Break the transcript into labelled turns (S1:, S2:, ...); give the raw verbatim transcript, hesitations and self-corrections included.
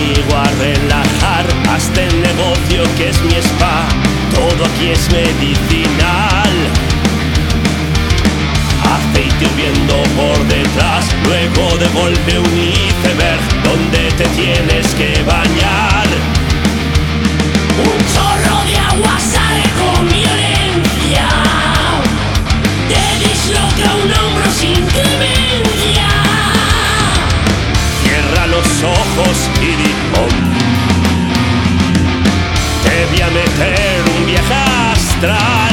S1: conmigo a relajar. Hazte el negocio que es mi spa, todo aquí es medicinal. Aceite hirviendo por detrás, luego de golpe un iceberg donde te tienes que bañar.
S2: Un chorro de agua sale con violencia, te disloca un hombro sin clemencia.
S1: Cierra los ojos y di om. Te voy a meter un viaje astral.